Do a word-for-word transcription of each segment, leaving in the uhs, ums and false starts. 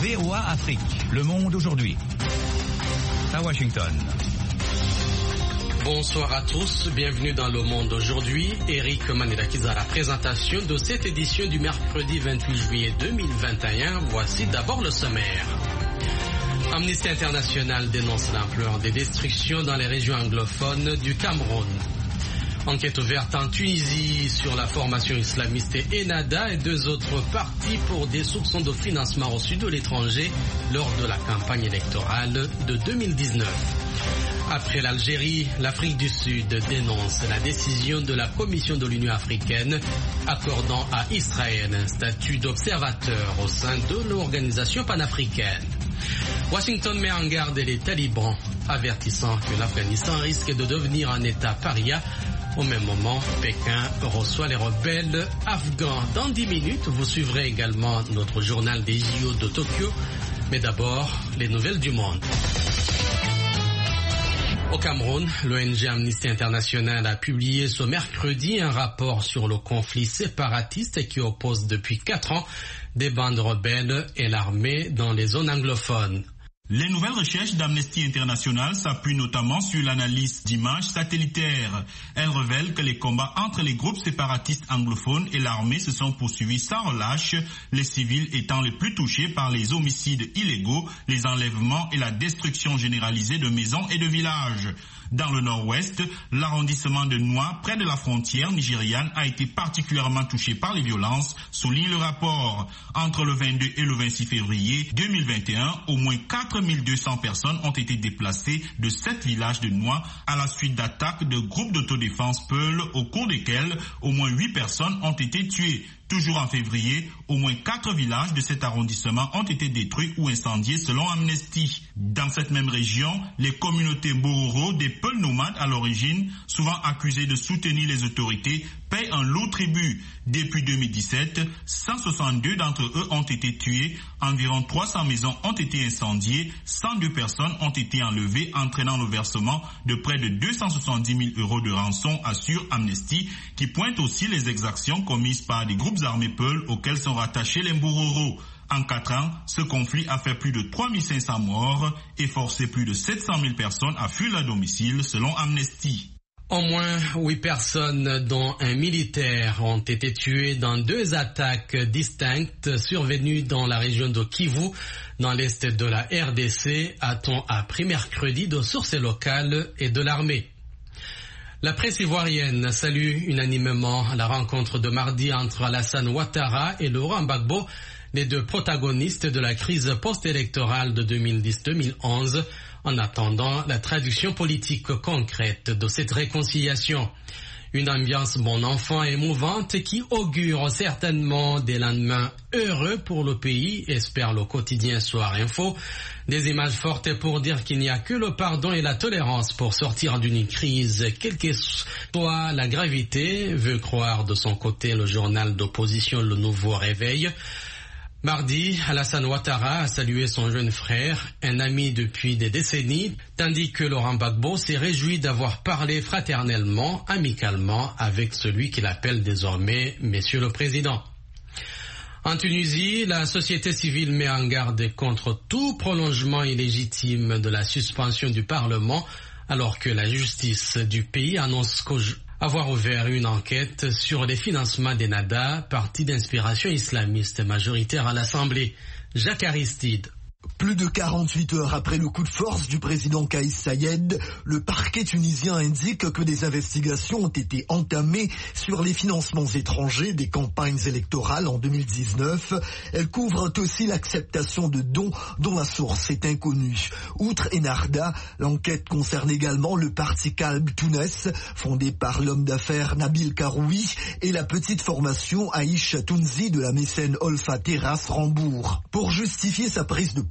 V O A Afrique, Le Monde aujourd'hui. À Washington. Bonsoir à tous, bienvenue dans Le Monde aujourd'hui. Eric Manirakiza à la présentation de cette édition du mercredi vingt-huit juillet deux mille vingt et un. Voici d'abord le sommaire. Amnesty International dénonce l'ampleur des destructions dans les régions anglophones du Cameroun. Enquête ouverte en Tunisie sur la formation islamiste Ennahda et deux autres partis pour des soupçons de financement reçu de l'étranger lors de la campagne électorale de deux mille dix-neuf. Après l'Algérie, l'Afrique du Sud dénonce la décision de la Commission de l'Union africaine accordant à Israël un statut d'observateur au sein de l'organisation panafricaine. Washington met en garde les talibans, avertissant que l'Afghanistan risque de devenir un État paria. Au même moment, Pékin reçoit les rebelles afghans. Dans dix minutes, vous suivrez également notre journal des J O de Tokyo. Mais d'abord, les nouvelles du monde. Au Cameroun, l'O N G Amnesty International a publié ce mercredi un rapport sur le conflit séparatiste qui oppose depuis quatre ans des bandes rebelles et l'armée dans les zones anglophones. Les nouvelles recherches d'Amnesty International s'appuient notamment sur l'analyse d'images satellitaires. Elles révèlent que les combats entre les groupes séparatistes anglophones et l'armée se sont poursuivis sans relâche, les civils étant les plus touchés par les homicides illégaux, les enlèvements et la destruction généralisée de maisons et de villages. Dans le nord-ouest, l'arrondissement de Noa, près de la frontière nigériane, a été particulièrement touché par les violences, souligne le rapport. Entre le vingt-deux et le vingt-six février deux mille vingt et un, au moins quatre mille deux cents personnes ont été déplacées de sept villages de Noa à la suite d'attaques de groupes d'autodéfense Peul, au cours desquels au moins huit personnes ont été tuées. Toujours en février, au moins quatre villages de cet arrondissement ont été détruits ou incendiés selon Amnesty. Dans cette même région, les communautés Bororo, des Peuls nomades à l'origine, souvent accusées de soutenir les autorités, payent un lourd tribut. Depuis deux mille dix-sept, cent soixante-deux d'entre eux ont été tués, environ trois cents maisons ont été incendiées, cent deux personnes ont été enlevées, entraînant le versement de près de deux cent soixante-dix mille euros de rançon, assure Amnesty, qui pointe aussi les exactions commises par des groupes armés Peul auxquels sont rattachés les Mbororo. En quatre ans, ce conflit a fait plus de trois mille cinq cents morts et forcé plus de sept cent mille personnes à fuir leur domicile, selon Amnesty. Au moins huit personnes, dont un militaire, ont été tuées dans deux attaques distinctes survenues dans la région de Kivu, dans l'est de la R D C, a-t-on appris mercredi de sources locales et de l'armée. La presse ivoirienne salue unanimement la rencontre de mardi entre Alassane Ouattara et Laurent Gbagbo, les deux protagonistes de la crise post-électorale de deux mille dix deux mille onze, en attendant la traduction politique concrète de cette réconciliation. Une ambiance bon enfant émouvante qui augure certainement des lendemains heureux pour le pays, espère le quotidien Soir Info. Des images fortes pour dire qu'il n'y a que le pardon et la tolérance pour sortir d'une crise, quelle que soit la gravité, veut croire de son côté le journal d'opposition Le Nouveau Réveil. Mardi, Alassane Ouattara a salué son jeune frère, un ami depuis des décennies, tandis que Laurent Gbagbo s'est réjoui d'avoir parlé fraternellement, amicalement, avec celui qu'il appelle désormais Monsieur le Président. En Tunisie, la société civile met en garde contre tout prolongement illégitime de la suspension du Parlement, alors que la justice du pays annonce avoir ouvert une enquête sur les financements d'Ennahda, parti d'inspiration islamiste majoritaire à l'Assemblée. Jacques Aristide. Plus de quarante-huit heures après le coup de force du président Kais Saied, le parquet tunisien indique que des investigations ont été entamées sur les financements étrangers des campagnes électorales en deux mille dix-neuf. Elles couvrent aussi l'acceptation de dons dont la source est inconnue. Outre Ennahda, l'enquête concerne également le parti Kalb Tounes, fondé par l'homme d'affaires Nabil Karoui, et la petite formation Aïcha Tounzi de la mécène Olfa Terrasse Rambourg. Pour justifier sa prise de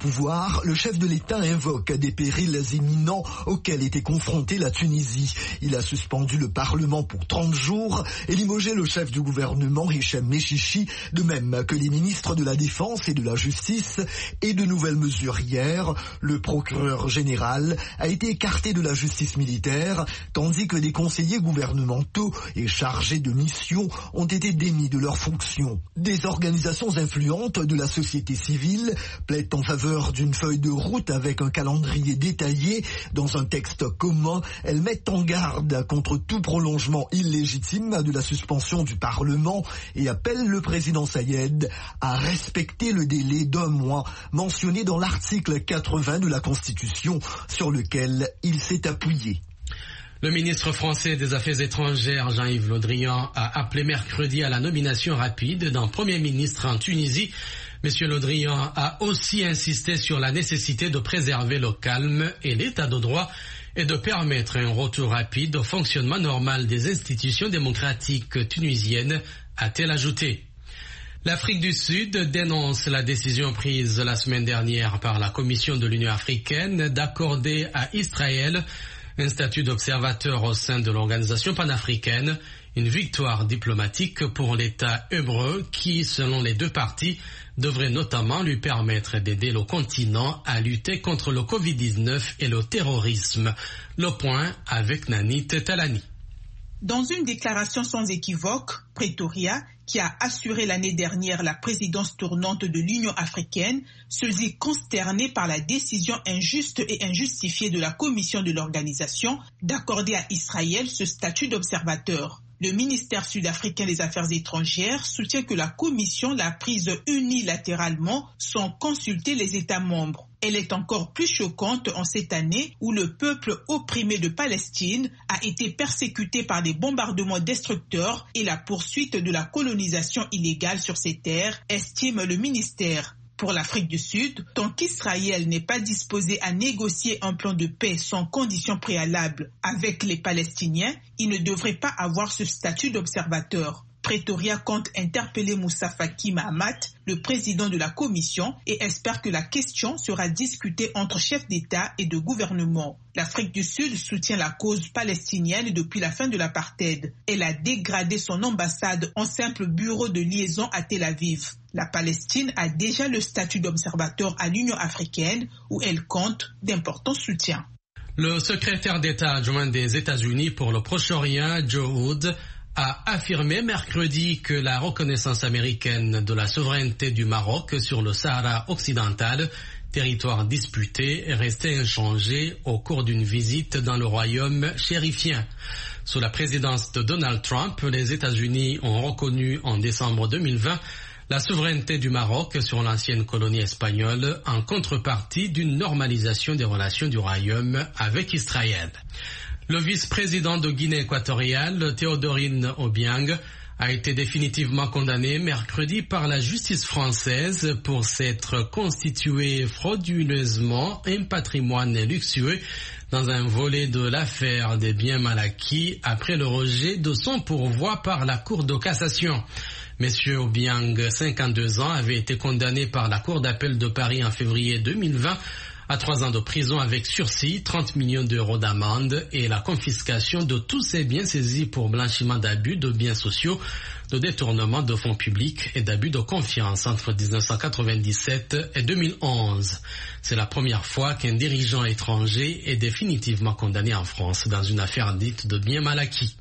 pouvoir, le chef de l'État invoque des périls imminents auxquels était confrontée la Tunisie. Il a suspendu le Parlement pour trente jours et limogé le chef du gouvernement, Hichem Mechichi, de même que les ministres de la Défense et de la Justice. Et de nouvelles mesures hier. Le procureur général a été écarté de la justice militaire, tandis que des conseillers gouvernementaux et chargés de mission ont été démis de leurs fonctions. Des organisations influentes de la société civile plaident en faveur d'une feuille de route avec un calendrier détaillé. Dans un texte commun, elles mettent en garde contre tout prolongement illégitime de la suspension du Parlement et appellent le président Sayed à respecter le délai d'un mois mentionné dans l'article quatre-vingts de la Constitution sur lequel il s'est appuyé. Le ministre français des Affaires étrangères, Jean-Yves Le Drian, a appelé mercredi à la nomination rapide d'un Premier ministre en Tunisie. Monsieur Le Drian a aussi insisté sur la nécessité de préserver le calme et l'état de droit et de permettre un retour rapide au fonctionnement normal des institutions démocratiques tunisiennes, a-t-elle ajouté. L'Afrique du Sud dénonce la décision prise la semaine dernière par la Commission de l'Union africaine d'accorder à Israël un statut d'observateur au sein de l'organisation panafricaine, une victoire diplomatique pour l'État hébreu qui, selon les deux parties, devrait notamment lui permettre d'aider le continent à lutter contre le covid dix-neuf et le terrorisme. Le point avec Nanit Talani. Dans une déclaration sans équivoque, Pretoria, qui a assuré l'année dernière la présidence tournante de l'Union africaine, se dit consternée par la décision injuste et injustifiée de la commission de l'organisation d'accorder à Israël ce statut d'observateur. Le ministère sud-africain des Affaires étrangères soutient que la commission l'a prise unilatéralement sans consulter les États membres. Elle est encore plus choquante en cette année où le peuple opprimé de Palestine a été persécuté par des bombardements destructeurs et la poursuite de la colonisation illégale sur ces terres, estime le ministère. Pour l'Afrique du Sud, tant qu'Israël n'est pas disposé à négocier un plan de paix sans conditions préalables avec les Palestiniens, il ne devrait pas avoir ce statut d'observateur. Pretoria compte interpeller Moussa Faki Mahamat, le président de la commission, et espère que la question sera discutée entre chefs d'État et de gouvernement. L'Afrique du Sud soutient la cause palestinienne depuis la fin de l'apartheid. Elle a dégradé son ambassade en simple bureau de liaison à Tel Aviv. La Palestine a déjà le statut d'observateur à l'Union africaine où elle compte d'importants soutiens. Le secrétaire d'État adjoint des États-Unis pour le Proche-Orient, Joe Wood, a affirmé mercredi que la reconnaissance américaine de la souveraineté du Maroc sur le Sahara occidental, territoire disputé, est restée inchangée au cours d'une visite dans le royaume chérifien. Sous la présidence de Donald Trump, les États-Unis ont reconnu en décembre deux mille vingt la souveraineté du Maroc sur l'ancienne colonie espagnole en contrepartie d'une normalisation des relations du royaume avec Israël. Le vice-président de Guinée équatoriale, Théodorine Obiang, a été définitivement condamné mercredi par la justice française pour s'être constitué frauduleusement un patrimoine luxueux dans un volet de l'affaire des biens mal acquis après le rejet de son pourvoi par la Cour de cassation. Monsieur Obiang, cinquante-deux ans, avait été condamné par la Cour d'appel de Paris en février deux mille vingt à trois ans de prison avec sursis, trente millions d'euros d'amende et la confiscation de tous ses biens saisis pour blanchiment d'abus de biens sociaux, de détournement de fonds publics et d'abus de confiance entre dix-neuf cent quatre-vingt-dix-sept et deux mille onze. C'est la première fois qu'un dirigeant étranger est définitivement condamné en France dans une affaire dite de biens mal acquis.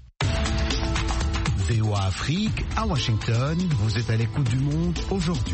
V O A Afrique, à Washington, vous êtes à l'écoute du monde aujourd'hui.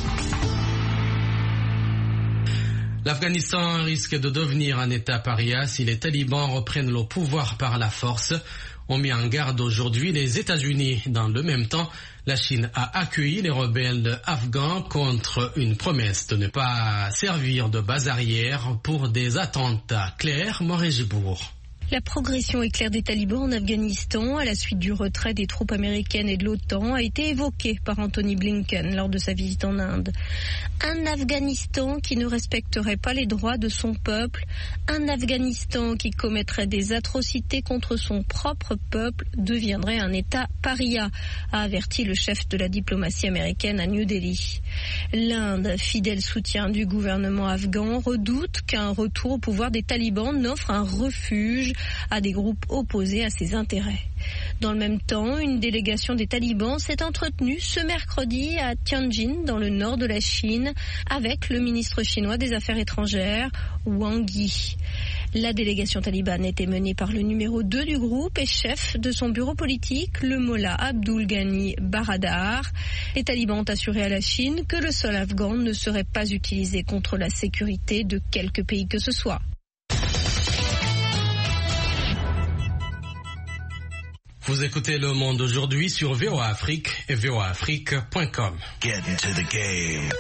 L'Afghanistan risque de devenir un État paria si les talibans reprennent le pouvoir par la force. On met en garde aujourd'hui les États-Unis. Dans le même temps, la Chine a accueilli les rebelles afghans contre une promesse de ne pas servir de base arrière pour des attentats. Claire Moret-Gibourg. La progression éclair des talibans en Afghanistan à la suite du retrait des troupes américaines et de l'OTAN a été évoquée par Anthony Blinken lors de sa visite en Inde. Un Afghanistan qui ne respecterait pas les droits de son peuple, un Afghanistan qui commettrait des atrocités contre son propre peuple deviendrait un État paria, a averti le chef de la diplomatie américaine à New Delhi. L'Inde, fidèle soutien du gouvernement afghan, redoute qu'un retour au pouvoir des talibans n'offre un refuge à des groupes opposés à ses intérêts. Dans le même temps, une délégation des talibans s'est entretenue ce mercredi à Tianjin, dans le nord de la Chine, avec le ministre chinois des Affaires étrangères, Wang Yi. La délégation talibane était menée par le numéro deux du groupe et chef de son bureau politique, le Mollah Abdul Ghani Baradar. Les talibans ont assuré à la Chine que le sol afghan ne serait pas utilisé contre la sécurité de quelque pays que ce soit. Vous écoutez Le Monde aujourd'hui sur V O A Afrique et V O A Afrique point com. Get into the game.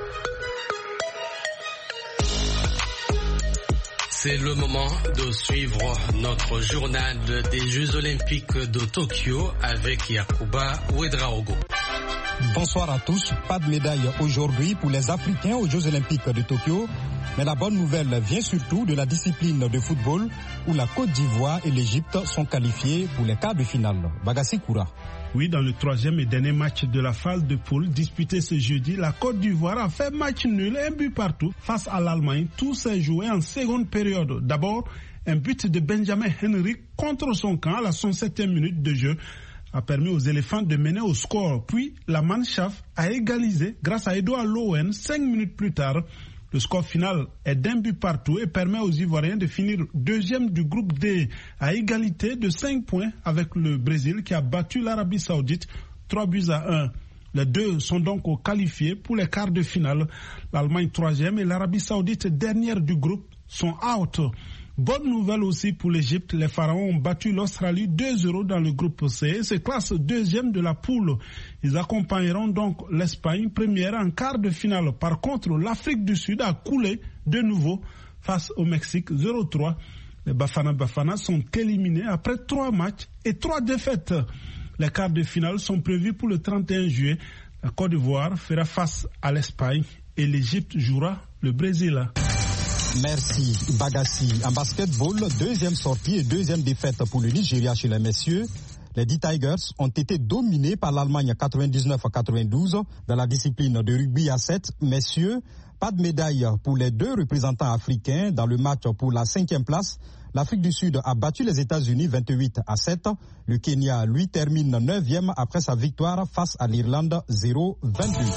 C'est le moment de suivre notre journal des Jeux Olympiques de Tokyo avec Yacouba Ouedraogo. Bonsoir à tous. Pas de médaille aujourd'hui pour les Africains aux Jeux Olympiques de Tokyo. Mais la bonne nouvelle vient surtout de la discipline de football où la Côte d'Ivoire et l'Égypte sont qualifiés pour les quarts de finale. Bagassi Koura. Oui, dans le troisième et dernier match de la phase de poule disputé ce jeudi, la Côte d'Ivoire a fait match nul, un but partout face à l'Allemagne. Tout s'est joué en seconde période. D'abord, un but de Benjamin Henry contre son camp à la soixante-septième minute de jeu a permis aux éléphants de mener au score. Puis, la Mannschaft a égalisé grâce à Edouard Lowen cinq minutes plus tard. Le score final est d'un but partout et permet aux Ivoiriens de finir deuxième du groupe D à égalité de cinq points avec le Brésil qui a battu l'Arabie Saoudite trois buts à un. Les deux sont donc qualifiés pour les quarts de finale. L'Allemagne troisième et l'Arabie Saoudite dernière du groupe sont out. Bonne nouvelle aussi pour l'Égypte, les Pharaons ont battu l'Australie deux zéro dans le groupe C et se classent deuxième de la poule. Ils accompagneront donc l'Espagne première en quart de finale. Par contre, l'Afrique du Sud a coulé de nouveau face au Mexique zéro trois. Les Bafana Bafana sont éliminés après trois matchs et trois défaites. Les quarts de finale sont prévus pour le trente et un juillet. La Côte d'Ivoire fera face à l'Espagne et l'Égypte jouera le Brésil. Merci Bagassi. En basketball, deuxième sortie et deuxième défaite pour le Nigeria chez les messieurs. Les D Tigers ont été dominés par l'Allemagne quatre-vingt-dix-neuf à quatre-vingt-douze dans la discipline de rugby à sept. Messieurs, pas de médaille pour les deux représentants africains dans le match pour la cinquième place. L'Afrique du Sud a battu les États-Unis vingt-huit à sept. Le Kenya, lui, termine neuvième après sa victoire face à l'Irlande zéro vingt-deux.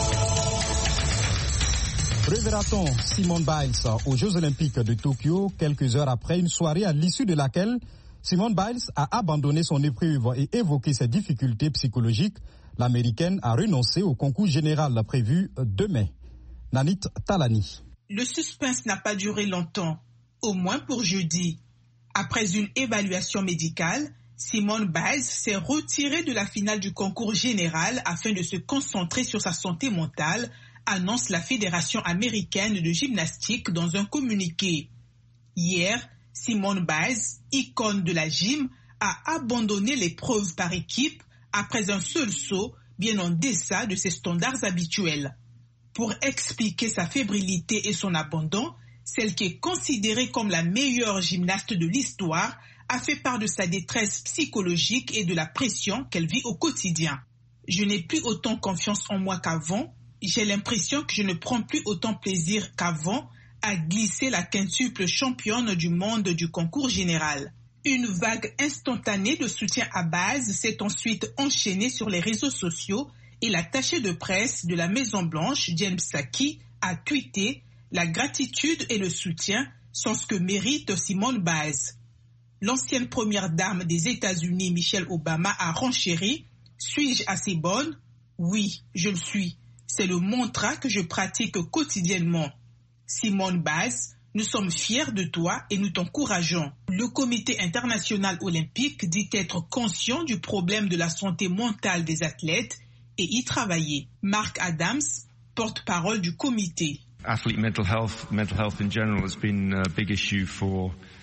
Reverra-t-on Simone Biles aux Jeux Olympiques de Tokyo quelques heures après une soirée à l'issue de laquelle Simone Biles a abandonné son épreuve et évoqué ses difficultés psychologiques. L'Américaine a renoncé au concours général prévu demain. Nanit Talani. Le suspense n'a pas duré longtemps, au moins pour jeudi. Après une évaluation médicale, Simone Biles s'est retirée de la finale du concours général afin de se concentrer sur sa santé mentale, annonce la Fédération américaine de gymnastique dans un communiqué. Hier, Simone Biles, icône de la gym, a abandonné l'épreuve par équipe après un seul saut bien en deçà de ses standards habituels. Pour expliquer sa fébrilité et son abandon, celle qui est considérée comme la meilleure gymnaste de l'histoire a fait part de sa détresse psychologique et de la pression qu'elle vit au quotidien. Je n'ai plus autant confiance en moi qu'avant. J'ai l'impression que je ne prends plus autant plaisir qu'avant à glisser la quintuple championne du monde du concours général. Une vague instantanée de soutien à Biles s'est ensuite enchaînée sur les réseaux sociaux et l'attaché de presse de la Maison-Blanche, Jen Psaki, a tweeté « La gratitude et le soutien sont ce que mérite Simone Biles ». L'ancienne première dame des États-Unis, Michelle Obama, a renchéri « Suis-je assez bonne ? Oui, je le suis. C'est le mantra que je pratique quotidiennement. Simone Biles, nous sommes fiers de toi et nous t'encourageons. » Le Comité international olympique dit être conscient du problème de la santé mentale des athlètes et y travailler. Mark Adams, porte-parole du comité. Athlete mental health, mental health in general has been a big issue for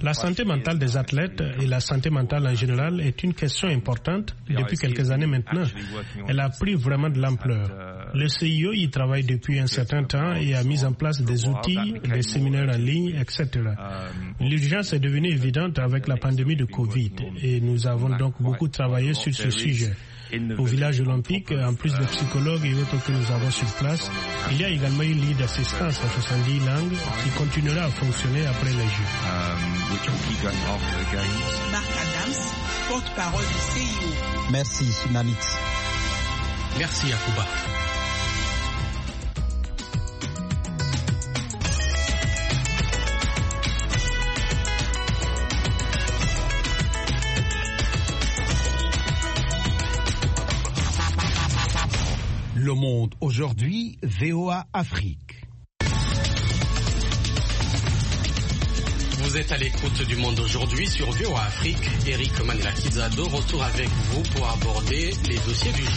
La santé mentale des athlètes et la santé mentale en général est une question importante depuis quelques années maintenant. Elle a pris vraiment de l'ampleur. Le C I O y travaille depuis un certain temps et a mis en place des outils, des séminaires en ligne, et cetera. L'urgence est devenue évidente avec la pandémie de Covid et nous avons donc beaucoup travaillé sur ce sujet. Au village olympique, en plus de psychologues et autres que nous avons sur place, il y a également une ligne d'assistance en soixante-dix langues qui continuera à fonctionner après les Jeux. Marc Adams, porte-parole du C I O. Merci, Nanit. Merci, Yacouba. Le Monde aujourd'hui, V O A Afrique. Vous êtes à l'écoute du Monde aujourd'hui sur V O A Afrique. Eric Manila-Kizado, retour avec vous pour aborder les dossiers du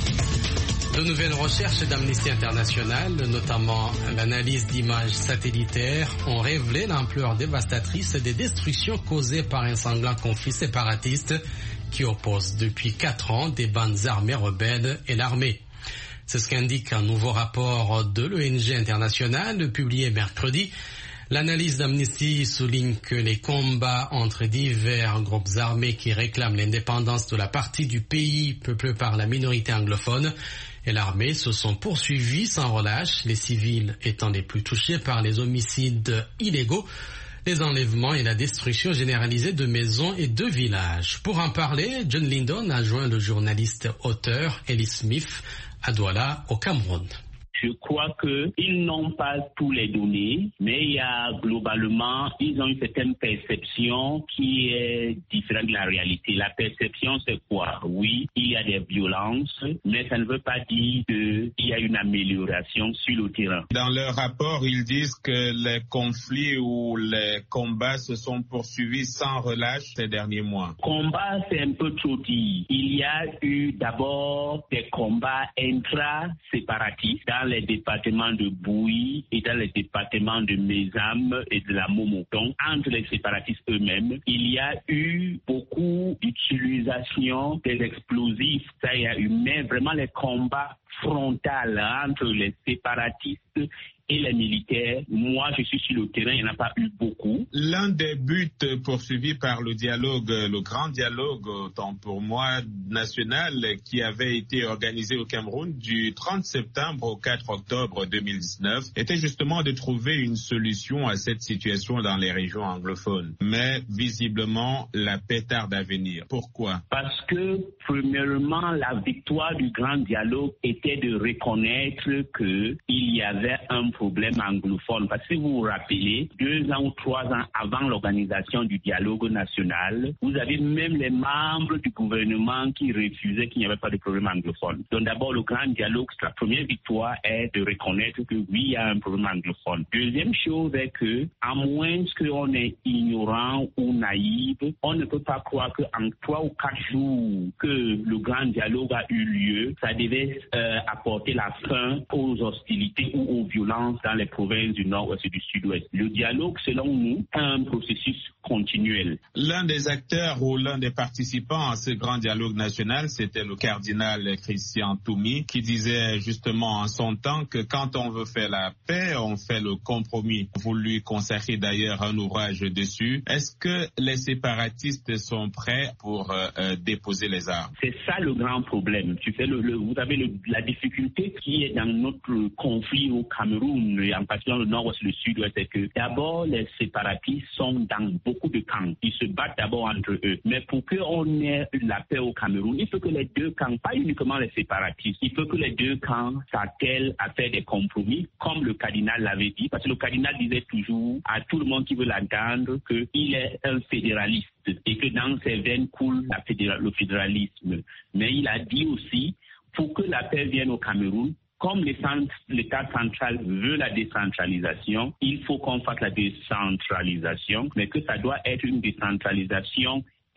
jour. De nouvelles recherches d'Amnesty International, notamment l'analyse d'images satellitaires, ont révélé l'ampleur dévastatrice des destructions causées par un sanglant conflit séparatiste qui oppose depuis quatre ans des bandes armées rebelles et l'armée. C'est ce qu'indique un nouveau rapport de l'O N G internationale publié mercredi. L'analyse d'Amnesty souligne que les combats entre divers groupes armés qui réclament l'indépendance de la partie du pays peuplée par la minorité anglophone et l'armée se sont poursuivis sans relâche, les civils étant les plus touchés par les homicides illégaux, les enlèvements et la destruction généralisée de maisons et de villages. Pour en parler, John Lindon a joint le journaliste auteur Ellie Smith à Douala, au Cameroun. Je crois qu'ils n'ont pas tous les données, mais il y a globalement, ils ont une certaine perception qui est différente de la réalité. La perception, c'est quoi? Oui, il y a des violences, mais ça ne veut pas dire qu'il y a une amélioration sur le terrain. Dans leur rapport, ils disent que les conflits ou les combats se sont poursuivis sans relâche ces derniers mois. Combat, c'est un peu trop dit. Il y a eu d'abord des combats intra-séparatistes dans les départements de Bouy et dans les départements de Mézam et de la Momo. Donc, entre les séparatistes eux-mêmes, il y a eu beaucoup d'utilisation des explosifs. Ça, il y a eu, mais vraiment les combats frontaux entre les séparatistes et les militaires, moi je suis sur le terrain, il n'y en a pas eu beaucoup. L'un des buts poursuivis par le dialogue, le grand dialogue, autant pour moi, national, qui avait été organisé au Cameroun du trente septembre au quatre octobre deux mille dix-neuf, était justement de trouver une solution à cette situation dans les régions anglophones. Mais visiblement, la paix tarde à venir. Pourquoi? Parce que, premièrement, la victoire du grand dialogue était de reconnaître qu'il y avait un problème anglophone. Parce que vous vous rappelez, deux ans ou trois ans avant l'organisation du dialogue national, vous avez même les membres du gouvernement qui refusaient qu'il n'y avait pas de problème anglophone. Donc d'abord, le grand dialogue, la première victoire est de reconnaître que oui, il y a un problème anglophone. Deuxième chose est que, à moins qu'on est ignorant ou naïf, on ne peut pas croire qu'en trois ou quatre jours que le grand dialogue a eu lieu, ça devait euh, apporter la fin aux hostilités ou aux violences dans les provinces du nord-ouest et du sud-ouest. Le dialogue, selon nous, est un processus continuel. L'un des acteurs ou l'un des participants à ce grand dialogue national, c'était le cardinal Christian Toumi, qui disait justement en son temps que quand on veut faire la paix, on fait le compromis. Vous lui consacrez d'ailleurs un ouvrage dessus. Est-ce que les séparatistes sont prêts pour euh, déposer les armes? C'est ça le grand problème. Tu fais le, le, vous avez le, la difficulté qui est dans notre conflit au Cameroun, et en particulier dans le nord-ouest et le sud-ouest, c'est que d'abord les séparatistes sont dans beaucoup de camps. Ils se battent d'abord entre eux. Mais pour qu'on ait la paix au Cameroun, il faut que les deux camps, pas uniquement les séparatistes, il faut que les deux camps s'attellent à faire des compromis, comme le cardinal l'avait dit, parce que le cardinal disait toujours à tout le monde qui veut l'entendre qu'il est un fédéraliste et que dans ses veines coule la fédéral, le fédéralisme. Mais il a dit aussi, pour que la paix vienne au Cameroun, comme l'État central veut la décentralisation, il faut qu'on fasse la décentralisation, mais que ça doit être une décentralisation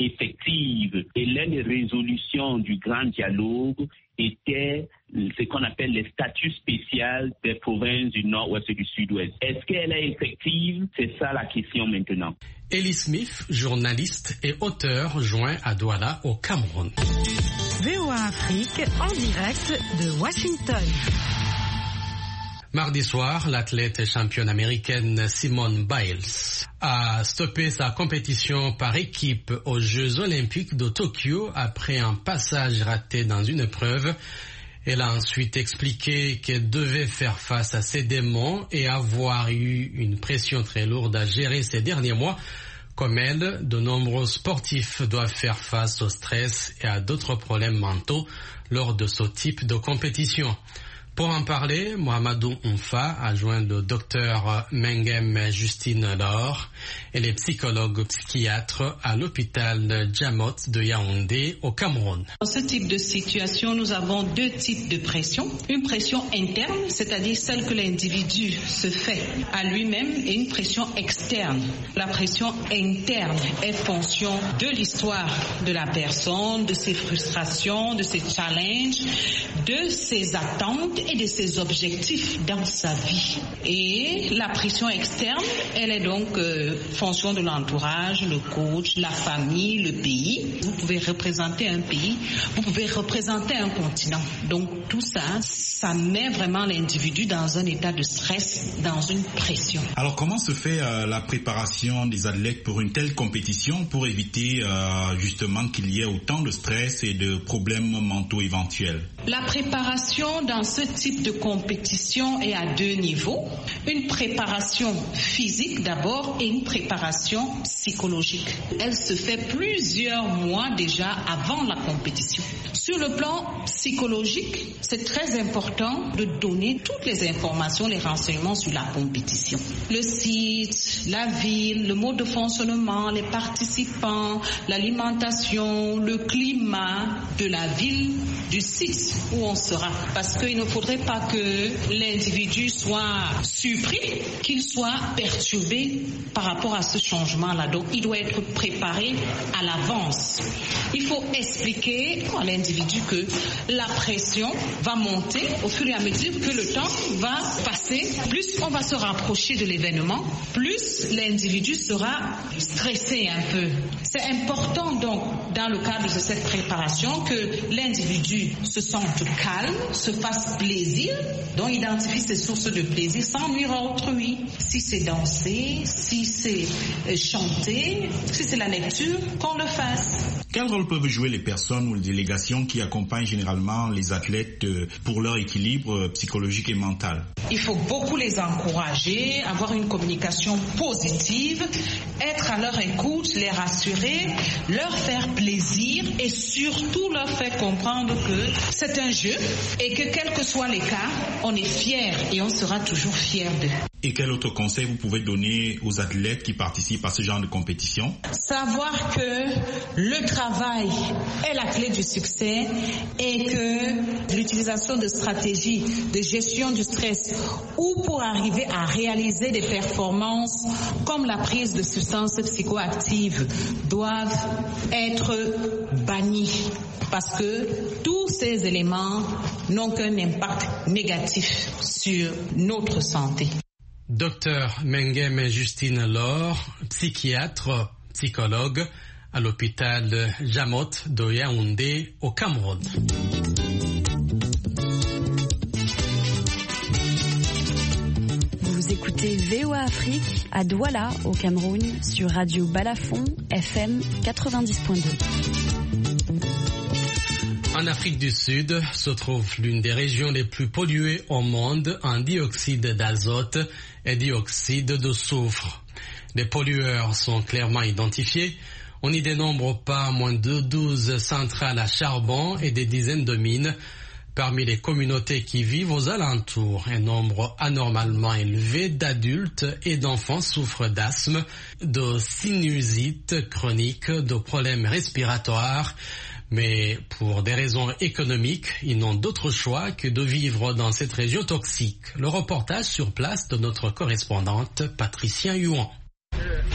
effective. Et l'une des résolutions du grand dialogue était ce qu'on appelle les statuts spéciaux des provinces du Nord-Ouest et du Sud-Ouest. Est-ce qu'elle est effective? C'est ça la question maintenant. Ellie Smith, journaliste et auteur, joint à Douala au Cameroun. V O A Afrique en direct de Washington. Mardi soir, l'athlète championne américaine Simone Biles a stoppé sa compétition par équipe aux Jeux Olympiques de Tokyo après un passage raté dans une épreuve. Elle a ensuite expliqué qu'elle devait faire face à ses démons et avoir eu une pression très lourde à gérer ces derniers mois. Comme elle, de nombreux sportifs doivent faire face au stress et à d'autres problèmes mentaux lors de ce type de compétition. Pour en parler, Mohamedou Oumfa a joint le docteur Mengem Justine Lor. Elle est psychologue psychiatre à l'hôpital Djamot de Yaoundé au Cameroun. Dans ce type de situation, nous avons deux types de pression. Une pression interne, c'est-à-dire celle que l'individu se fait à lui-même, et une pression externe. La pression interne est fonction de l'histoire de la personne, de ses frustrations, de ses challenges, de ses attentes et de ses objectifs dans sa vie. Et la pression externe, elle est donc euh, fonction de l'entourage, le coach, la famille, le pays. Vous pouvez représenter un pays, vous pouvez représenter un continent. Donc tout ça, ça met vraiment l'individu dans un état de stress, dans une pression. Alors comment se fait euh, la préparation des athlètes pour une telle compétition pour éviter euh, justement qu'il y ait autant de stress et de problèmes mentaux éventuels? La préparation dans ce type de compétition est à deux niveaux. Une préparation physique d'abord et une préparation psychologique. Elle se fait plusieurs mois déjà avant la compétition. Sur le plan psychologique, c'est très important de donner toutes les informations, les renseignements sur la compétition. Le site, la ville, le mode de fonctionnement, les participants, l'alimentation, le climat de la ville, du site où on sera. Parce qu'il ne faudrait pas que l'individu soit surpris, qu'il soit perturbé par rapport à ce changement-là. Donc, il doit être préparé à l'avance. Il faut expliquer à l'individu que la pression va monter au fur et à mesure que le temps va passer. Plus on va se rapprocher de l'événement, plus l'individu sera stressé un peu. C'est important donc, dans le cadre de cette préparation, que l'individu se sente calme, se fasse plaisir, donc identifie ses sources de plaisir sans nuire à autrui. Si c'est danser, si c'est chanter, si c'est la lecture, qu'on le fasse. Quel rôle peuvent jouer les personnes ou les délégations qui accompagnent généralement les athlètes pour leur équilibre psychologique et mental? Il faut beaucoup les encourager, avoir une communication positive, être à leur écoute, les rassurer, leur faire plaisir et surtout leur faire comprendre que c'est un jeu et que quels que soient les cas, on est fiers et on sera toujours fiers d'eux. Et quel autre conseil vous pouvez donner aux athlètes qui participent à ce genre de compétition? Savoir que le travail est la clé du succès et que l'utilisation de stratégies de gestion du stress ou pour arriver à réaliser des performances comme la prise de substances psychoactives doivent être bannies parce que tous ces éléments n'ont qu'un impact négatif sur notre santé. Docteur Mengem Justine Lor, psychiatre, psychologue à l'hôpital Djamot de Yaoundé au Cameroun. Vous écoutez V O A Afrique à Douala au Cameroun sur Radio Balafon F M quatre-vingt-dix point deux. En Afrique du Sud se trouve l'une des régions les plus polluées au monde en dioxyde d'azote et dioxyde de soufre. Les pollueurs sont clairement identifiés. On y dénombre pas moins de douze centrales à charbon et des dizaines de mines. Parmi les communautés qui vivent aux alentours, un nombre anormalement élevé d'adultes et d'enfants souffrent d'asthme, de sinusite chronique, de problèmes respiratoires. Mais pour des raisons économiques, ils n'ont d'autre choix que de vivre dans cette région toxique. Le reportage sur place de notre correspondante Patricia Huon.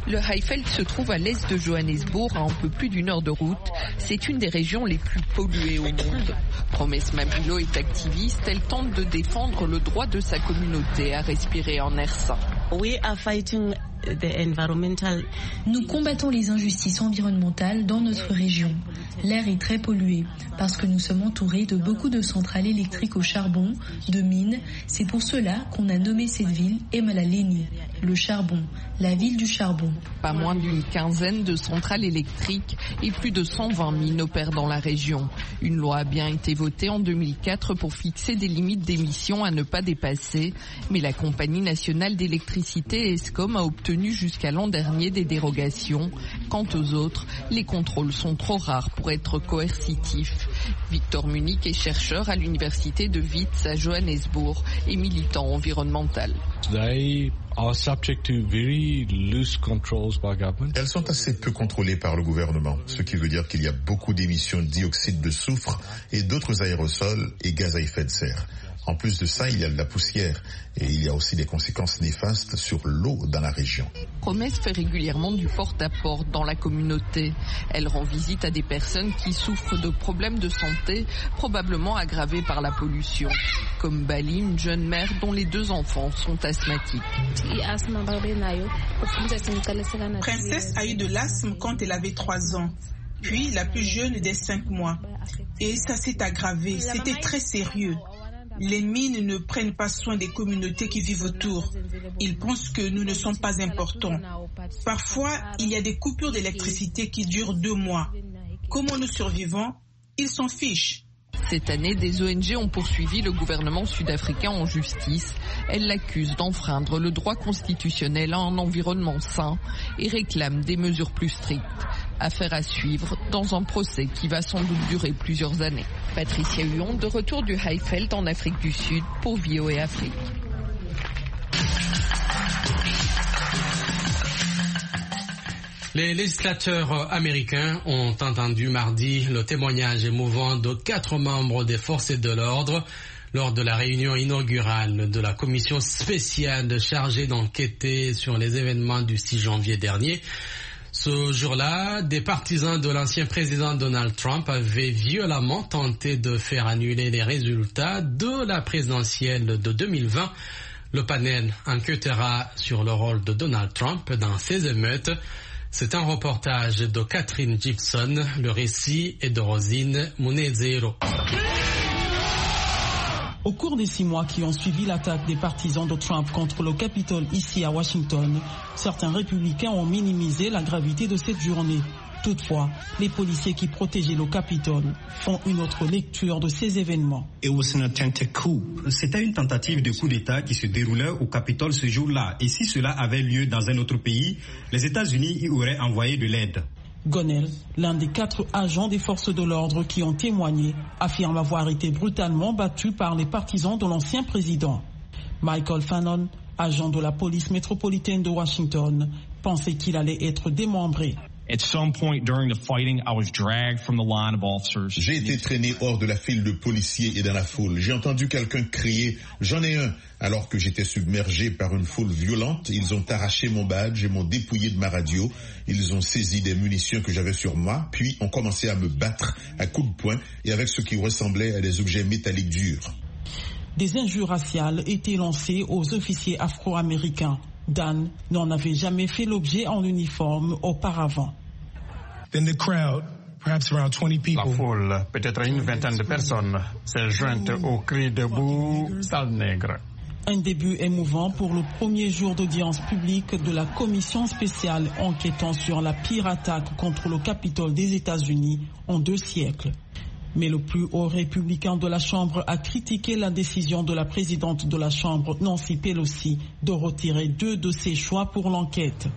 Le Highveld se trouve à l'est de Johannesburg, à un peu plus d'une heure de route. C'est une des régions les plus polluées au monde. Promesse Mabilo est activiste. Elle tente de défendre le droit de sa communauté à respirer en air sain. We are fighting the environmental. Nous combattons les injustices environnementales dans notre région. L'air est très pollué parce que nous sommes entourés de beaucoup de centrales électriques au charbon, de mines. C'est pour cela qu'on a nommé cette ville Emalaleni, le charbon, la ville du charbon. Pas moins d'une quinzaine de centrales électriques et plus de cent vingt mines opèrent dans la région. Une loi a bien été votée en deux mille quatre pour fixer des limites d'émissions à ne pas dépasser, mais la compagnie nationale d'électricité Eskom a obtenu jusqu'à l'an dernier des dérogations. Quant aux autres, les contrôles sont trop rares pour être coercitifs. Victor Munich est chercheur à l'université de Wits à Johannesburg et militant environnemental. They are subject to very loose controls by government. Elles sont assez peu contrôlées par le gouvernement, ce qui veut dire qu'il y a beaucoup d'émissions de dioxyde de soufre et d'autres aérosols et gaz à effet de serre. En plus de ça, il y a de la poussière et il y a aussi des conséquences néfastes sur l'eau dans la région. Promesse fait régulièrement du porte-à-porte dans la communauté. Elle rend visite à des personnes qui souffrent de problèmes de santé, probablement aggravés par la pollution. Comme Bali, une jeune mère dont les deux enfants sont asthmatiques. Princesse a eu de l'asthme quand elle avait trois ans, puis la plus jeune dès cinq mois. Et ça s'est aggravé, c'était très sérieux. Les mines ne prennent pas soin des communautés qui vivent autour. Ils pensent que nous ne sommes pas importants. Parfois, il y a des coupures d'électricité qui durent deux mois. Comment nous survivons? Ils s'en fichent. Cette année, des O N G ont poursuivi le gouvernement sud-africain en justice. Elles l'accusent d'enfreindre le droit constitutionnel à un environnement sain et réclament des mesures plus strictes. Affaire à suivre dans un procès qui va sans doute durer plusieurs années. Patricia Huon, de retour du Highveld en Afrique du Sud pour V O A Afrique. Les législateurs américains ont entendu mardi le témoignage émouvant de quatre membres des forces de l'ordre lors de la réunion inaugurale de la commission spéciale chargée d'enquêter sur les événements du six janvier dernier. Ce jour-là, des partisans de l'ancien président Donald Trump avaient violemment tenté de faire annuler les résultats de la présidentielle de deux mille vingt. Le panel enquêtera sur le rôle de Donald Trump dans ces émeutes. C'est un reportage de Catherine Gibson. Le récit est de Rosine Munezero. Au cours des six mois qui ont suivi l'attaque des partisans de Trump contre le Capitole ici à Washington, certains républicains ont minimisé la gravité de cette journée. Toutefois, les policiers qui protégeaient le Capitole font une autre lecture de ces événements. C'était une tentative de coup d'État qui se déroulait au Capitole ce jour-là. Et si cela avait lieu dans un autre pays, les États-Unis y auraient envoyé de l'aide. Gonel, l'un des quatre agents des forces de l'ordre qui ont témoigné, affirme avoir été brutalement battu par les partisans de l'ancien président. Michael Fannon, agent de la police métropolitaine de Washington, pensait qu'il allait être démembré. J'ai été traîné hors de la file de policiers et dans la foule. J'ai entendu quelqu'un crier « J'en ai un !» Alors que j'étais submergé par une foule violente, ils ont arraché mon badge et m'ont dépouillé de ma radio. Ils ont saisi des munitions que j'avais sur moi, puis ont commencé à me battre à coups de poing et avec ce qui ressemblait à des objets métalliques durs. Des injures raciales étaient lancées aux officiers afro-américains. Dan n'en avait jamais fait l'objet en uniforme auparavant. La foule, peut-être une vingtaine de personnes, s'est jointe au cri debout, sale nègre. Un début émouvant pour le premier jour d'audience publique de la commission spéciale enquêtant sur la pire attaque contre le Capitole des États-Unis en deux siècles. Mais le plus haut républicain de la Chambre a critiqué la décision de la présidente de la Chambre, Nancy Pelosi, de retirer deux de ses choix pour l'enquête.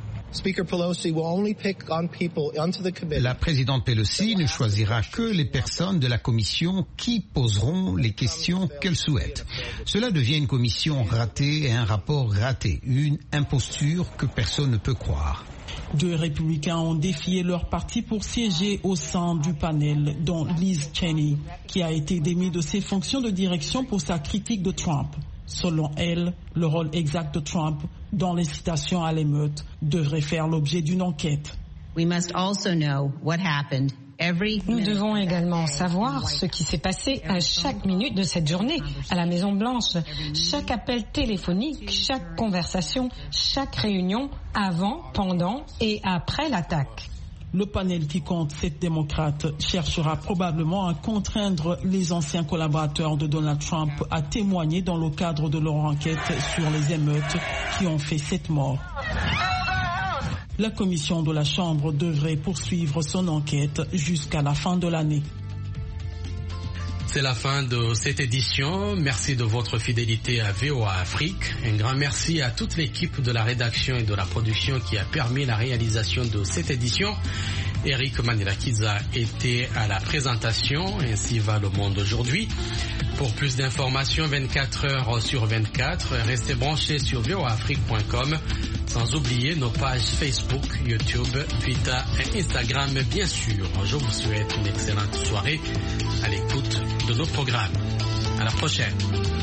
La présidente Pelosi ne choisira que les personnes de la commission qui poseront les questions qu'elle souhaite. Cela devient une commission ratée et un rapport raté, une imposture que personne ne peut croire. Deux républicains ont défié leur parti pour siéger au sein du panel, dont Liz Cheney, qui a été démis de ses fonctions de direction pour sa critique de Trump. Selon elle, le rôle exact de Trump dans l'incitation à l'émeute devrait faire l'objet d'une enquête. We must also know what happened. Nous devons également savoir ce qui s'est passé à chaque minute de cette journée à la Maison-Blanche, chaque appel téléphonique, chaque conversation, chaque réunion avant, pendant et après l'attaque. Le panel qui compte sept démocrates cherchera probablement à contraindre les anciens collaborateurs de Donald Trump à témoigner dans le cadre de leur enquête sur les émeutes qui ont fait sept morts. La commission de la Chambre devrait poursuivre son enquête jusqu'à la fin de l'année. C'est la fin de cette édition. Merci de votre fidélité à V O A Afrique. Un grand merci à toute l'équipe de la rédaction et de la production qui a permis la réalisation de cette édition. Eric Manirakiza était à la présentation. Ainsi va le monde aujourd'hui. Pour plus d'informations, vingt-quatre heures sur vingt-quatre, restez branchés sur v o a afrique point com. Sans oublier nos pages Facebook, YouTube, Twitter et Instagram, bien sûr. Je vous souhaite une excellente soirée à l'écoute de nos programmes. À la prochaine.